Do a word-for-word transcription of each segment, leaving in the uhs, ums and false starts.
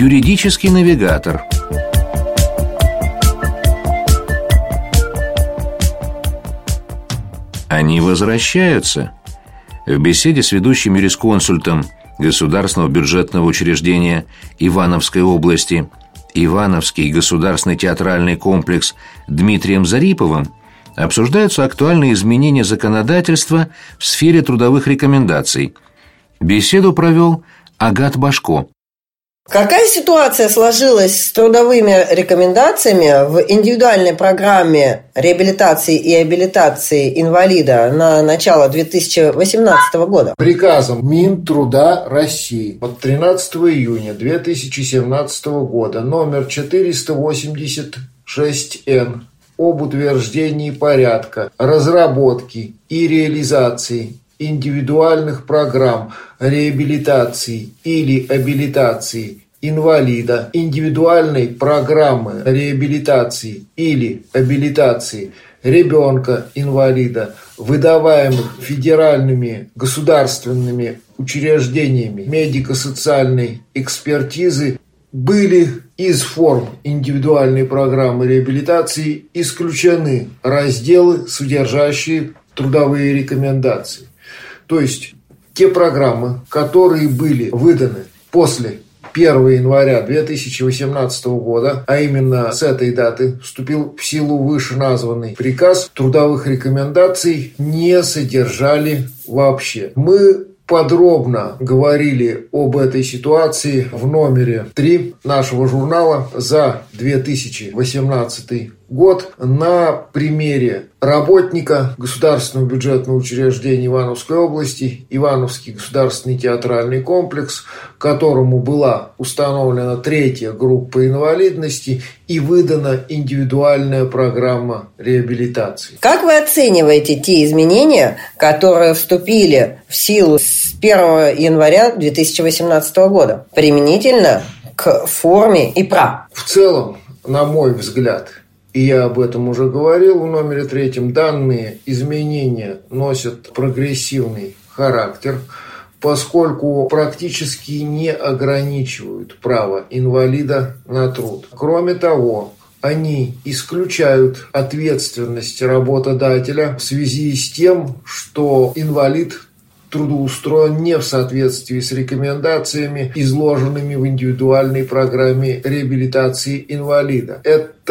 Юридический навигатор. Они возвращаются. В беседе с ведущим юрисконсультом Государственного бюджетного учреждения Ивановской области Ивановский государственный театральный комплекс Дмитрием Зариповым обсуждаются актуальные изменения законодательства в сфере трудовых рекомендаций. Беседу провел Агат Башко. Какая ситуация сложилась с трудовыми рекомендациями в индивидуальной программе реабилитации и абилитации инвалида на начало две тысячи восемнадцатого года? Приказом Минтруда России от тринадцатого июня две тысячи семнадцатого года номер четыреста восемьдесят шесть эн об утверждении порядка разработки и реализации индивидуальных программ реабилитации или абилитации инвалида, индивидуальной программы реабилитации или абилитации ребенка-инвалида, выдаваемых федеральными государственными учреждениями медико-социальной экспертизы, были из форм индивидуальной программы реабилитации исключены разделы, содержащие трудовые рекомендации. То есть те программы, которые были выданы после первого января две тысячи восемнадцатого года, а именно с этой даты вступил в силу вышеназванный приказ, трудовых рекомендаций не содержали вообще. Мы подробно говорили об этой ситуации в номере три нашего журнала за две тысячи восемнадцатый год на примере работника Государственного бюджетного учреждения Ивановской области Ивановский государственный театральный комплекс, которому была установлена третья группа инвалидности и выдана индивидуальная программа реабилитации. Как вы оцениваете те изменения, которые вступили в силу с первого января две тысячи восемнадцатого года, применительно к форме ИПРА? В целом, на мой взгляд, и я об этом уже говорил в номере третьем, данные изменения носят прогрессивный характер, поскольку практически не ограничивают право инвалида на труд. Кроме того, они исключают ответственность работодателя в связи с тем, что инвалид трудоустроен не в соответствии с рекомендациями, изложенными в индивидуальной программе реабилитации инвалида.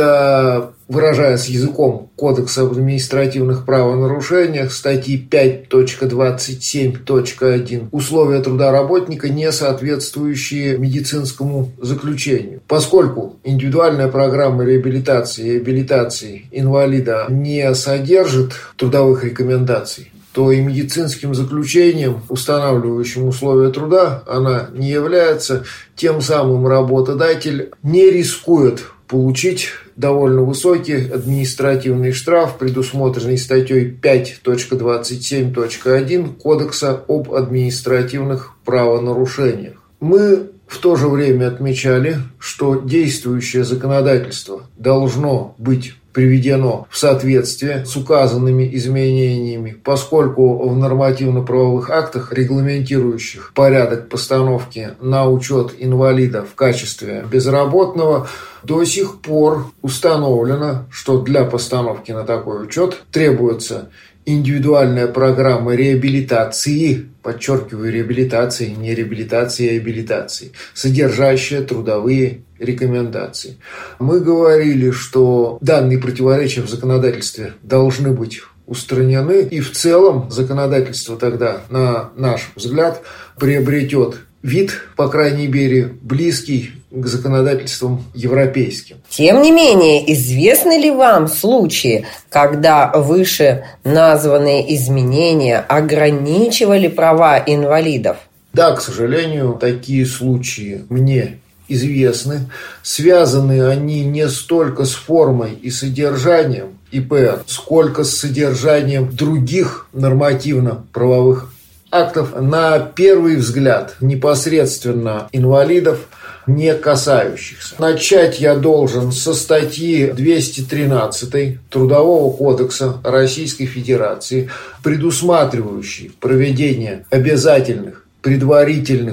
Это, выражаясь языком Кодекса об административных правонарушениях, статьи пять точка двадцать семь точка один, условия труда работника, не соответствующие медицинскому заключению. Поскольку индивидуальная программа реабилитации и абилитации инвалида не содержит трудовых рекомендаций, то и медицинским заключением, устанавливающим условия труда, она не является. Тем самым работодатель не рискует получить довольно высокий административный штраф, предусмотренный статьей пять точка двадцать семь точка один Кодекса об административных правонарушениях. Мы в то же время отмечали, что действующее законодательство должно быть приведено в соответствие с указанными изменениями, поскольку в нормативно-правовых актах, регламентирующих порядок постановки на учет инвалида в качестве безработного, до сих пор установлено, что для постановки на такой учет требуется индивидуальная программа реабилитации, подчеркиваю, реабилитации, не реабилитации, а абилитации, содержащая трудовые рекомендации. Мы говорили, что данные противоречия в законодательстве должны быть устранены, и в целом законодательство тогда, на наш взгляд, приобретет вид, по крайней мере, близкий к законодательствам европейским. Тем не менее, известны ли вам случаи, когда выше названные изменения ограничивали права инвалидов? Да, к сожалению, такие случаи мне известны. Связаны они не столько с формой и содержанием ИПР, сколько с содержанием других нормативно-правовых актов, на первый взгляд, непосредственно инвалидов, не касающихся. Начать я должен со статьи двести тринадцать Трудового кодекса Российской Федерации, предусматривающей проведение обязательных предварительных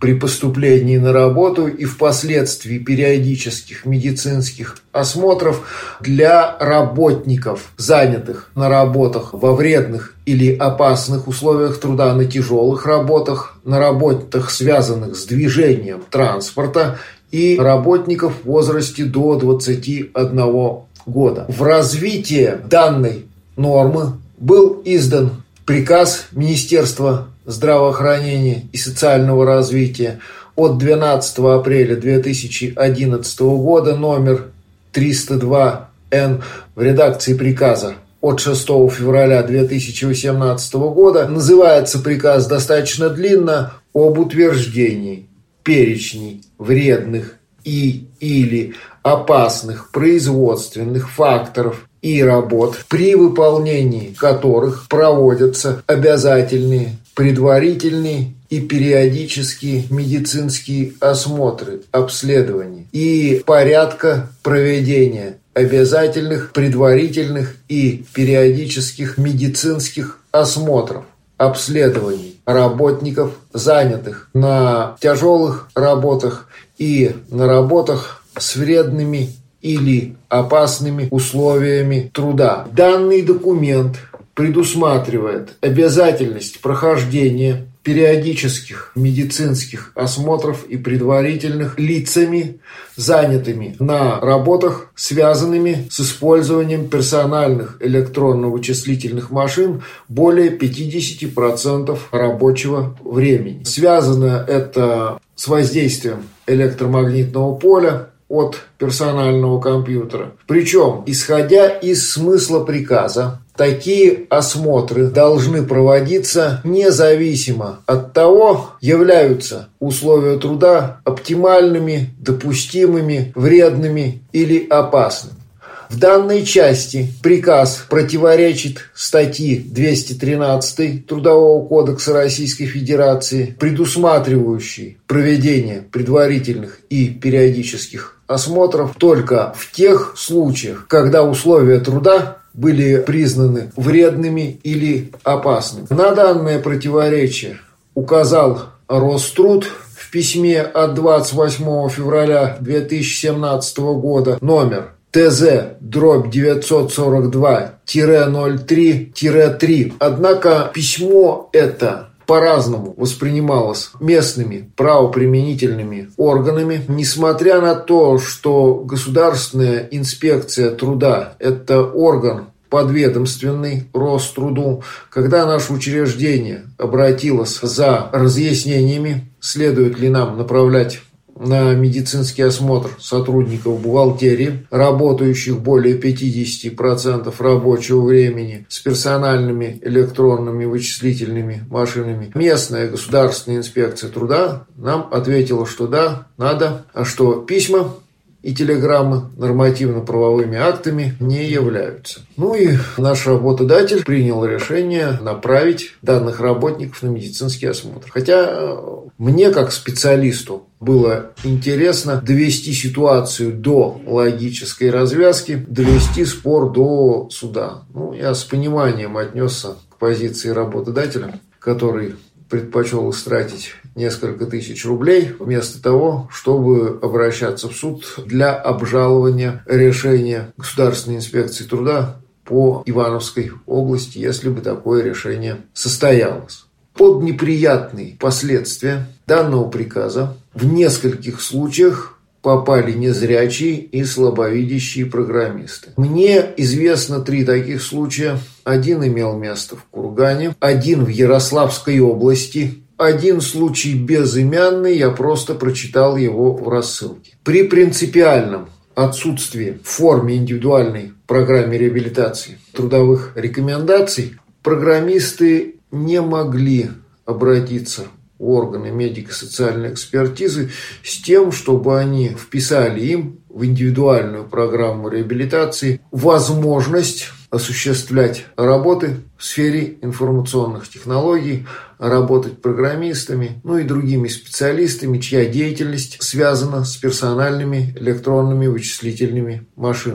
при поступлении на работу и впоследствии периодических медицинских осмотров для работников, занятых на работах во вредных или опасных условиях труда, на тяжелых работах, на работах, связанных с движением транспорта, и работников в возрасте до двадцати одного года. В развитие данной нормы был издан приказ Министерства здравоохранения и социального развития от двенадцатого апреля две тысячи одиннадцатого года номер триста два эн в редакции приказа от шестого февраля две тысячи восемнадцатого года. Называется приказ достаточно длинно: об утверждении перечней вредных и или опасных производственных факторов и работ, при выполнении которых проводятся обязательные предварительные и периодические медицинские осмотры, обследования и порядка проведения обязательных предварительных и периодических медицинских осмотров, обследований работников, занятых на тяжелых работах и на работах с вредными или опасными условиями труда. Данный документ предусматривает обязательность прохождения периодических медицинских осмотров и предварительных лицами, занятыми на работах, связанными с использованием персональных электронно-вычислительных машин более пятьдесят процентов рабочего времени. Связано это с воздействием электромагнитного поля от персонального компьютера. Причем, исходя из смысла приказа, такие осмотры должны проводиться независимо от того, являются условия труда оптимальными, допустимыми, вредными или опасными. В данной части приказ противоречит статье двести тринадцатой Трудового кодекса Российской Федерации, предусматривающей проведение предварительных и периодических осмотров только в тех случаях, когда условия труда были признаны вредными или опасными. На данное противоречие указал Роструд в письме от двадцать восьмого февраля две тысячи семнадцатого года номер ТЗ дробь девятьсот сорок два ноль три три. Однако письмо это по-разному воспринималось местными правоприменительными органами, несмотря на то, что Государственная инспекция труда – это орган подведомственный Роструду. Когда наше учреждение обратилось за разъяснениями, следует ли нам направлять на медицинский осмотр сотрудников бухгалтерии, работающих более пятьдесят процентов рабочего времени с персональными электронными вычислительными машинами, местная государственная инспекция труда нам ответила, что да, надо, а что письма и телеграммы нормативно-правовыми актами не являются. Ну и наш работодатель принял решение направить данных работников на медицинский осмотр. Хотя мне, как специалисту, было интересно довести ситуацию до логической развязки, довести спор до суда. Ну, я с пониманием отнесся к позиции работодателя, который предпочел истратить несколько тысяч рублей вместо того, чтобы обращаться в суд для обжалования решения Государственной инспекции труда по Ивановской области, если бы такое решение состоялось. Под неприятные последствия данного приказа в нескольких случаях попали незрячие и слабовидящие программисты. Мне известно три таких случая. Один имел место в Кургане, один в Ярославской области, один случай безымянный, я просто прочитал его в рассылке. При принципиальном отсутствии в форме индивидуальной программы реабилитации трудовых рекомендаций программисты не могли обратиться в органы медико-социальной экспертизы с тем, чтобы они вписали им в индивидуальную программу реабилитации возможность осуществлять работы в сфере информационных технологий, работать программистами, ну и другими специалистами, чья деятельность связана с персональными электронными вычислительными машинами.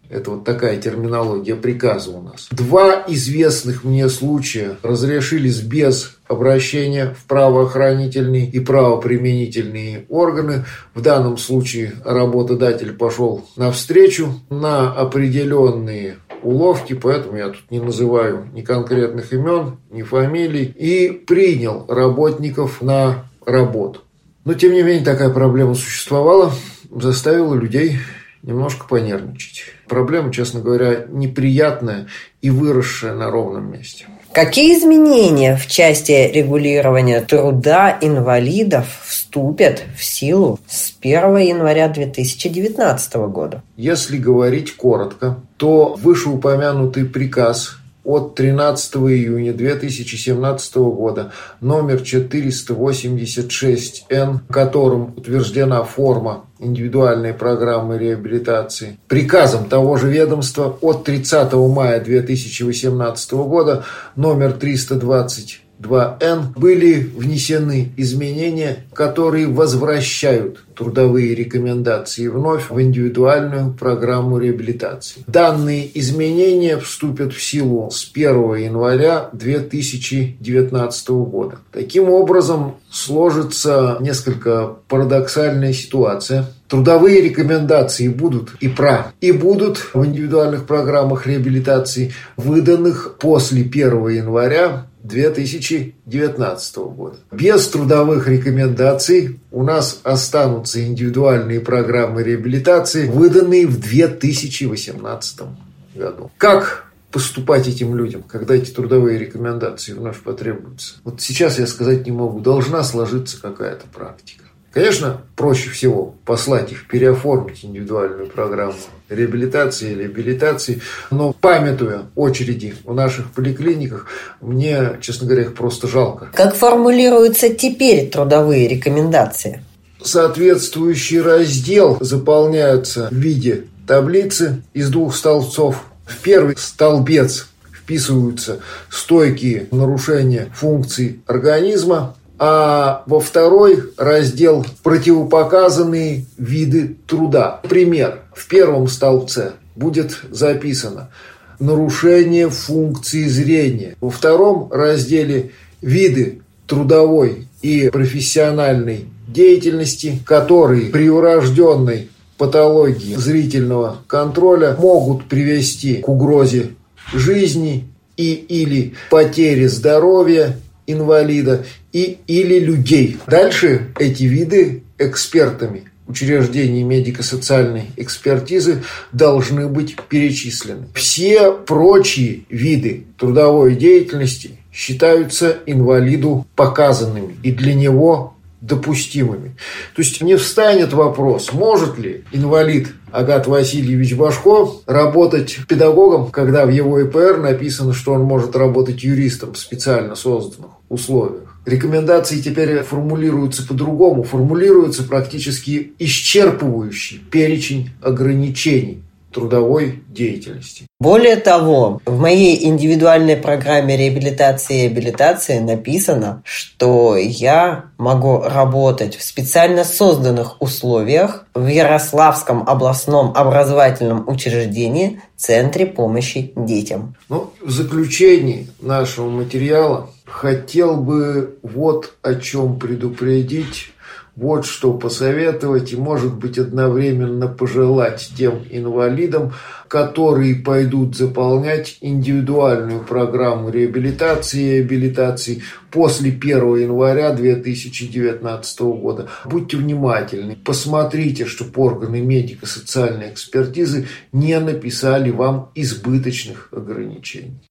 Это вот такая терминология приказа у нас. Два известных мне случая разрешились без обращения в правоохранительные и правоприменительные органы. В данном случае работодатель пошел навстречу на определенные уловки, поэтому я тут не называю ни конкретных имен, ни фамилий, и принял работников на работу. Но, тем не менее, такая проблема существовала, заставила людей немножко понервничать. Проблема, честно говоря, неприятная и выросшая на ровном месте. Какие изменения в части регулирования труда инвалидов вступят в силу с первого января две тысячи девятнадцатого года? Если говорить коротко, то вышеупомянутый приказ от тринадцатого июня две тысячи семнадцатого года номер четыреста восемьдесят шесть эн, которым утверждена форма индивидуальной программы реабилитации, приказом того же ведомства от тридцатого мая две тысячи восемнадцатого года номер триста двадцать два эн были внесены изменения, которые возвращают трудовые рекомендации вновь в индивидуальную программу реабилитации. Данные изменения вступят в силу с первого января две тысячи девятнадцатого года. Таким образом, сложится несколько парадоксальная ситуация. Трудовые рекомендации будут и про, и будут в индивидуальных программах реабилитации, выданных после первого января две тысячи девятнадцатого года. Без трудовых рекомендаций у нас останутся индивидуальные программы реабилитации, выданные в две тысячи восемнадцатом году. Как поступать этим людям, когда эти трудовые рекомендации вновь потребуются? Вот сейчас я сказать не могу. Должна сложиться какая-то практика. Конечно, проще всего послать их переоформить индивидуальную программу реабилитации или реабилитации, но, памятуя очереди в наших поликлиниках, мне, честно говоря, их просто жалко. Как формулируются теперь трудовые рекомендации? Соответствующий раздел заполняется в виде таблицы из двух столбцов. В первый столбец вписываются стойкие нарушения функций организма, а во второй раздел противопоказанные виды труда. Пример. В первом столбце будет записано нарушение функции зрения. Во втором разделе виды трудовой и профессиональной деятельности, которые при врожденной патологии зрительного контроля могут привести к угрозе жизни и или потере здоровья инвалида и или людей. Дальше эти виды экспертами учреждений медико-социальной экспертизы должны быть перечислены. Все прочие виды трудовой деятельности считаются инвалиду показанными и для него допустимыми. То есть не встанет вопрос, может ли инвалид Агат Васильевич Башко работать педагогом, когда в его и пэ эр написано, что он может работать юристом в специально созданных условиях. Рекомендации теперь формулируются по-другому, формулируется практически исчерпывающий перечень ограничений трудовой деятельности. Более того, в моей индивидуальной программе реабилитации и абилитации написано, что я могу работать в специально созданных условиях в Ярославском областном образовательном учреждении Центре помощи детям. Ну, в заключении нашего материала хотел бы вот о чем предупредить, вот что посоветовать и, может быть, одновременно пожелать тем инвалидам, которые пойдут заполнять индивидуальную программу реабилитации и абилитации после первого января две тысячи девятнадцатого года. Будьте внимательны, посмотрите, чтобы органы медико-социальной экспертизы не написали вам избыточных ограничений.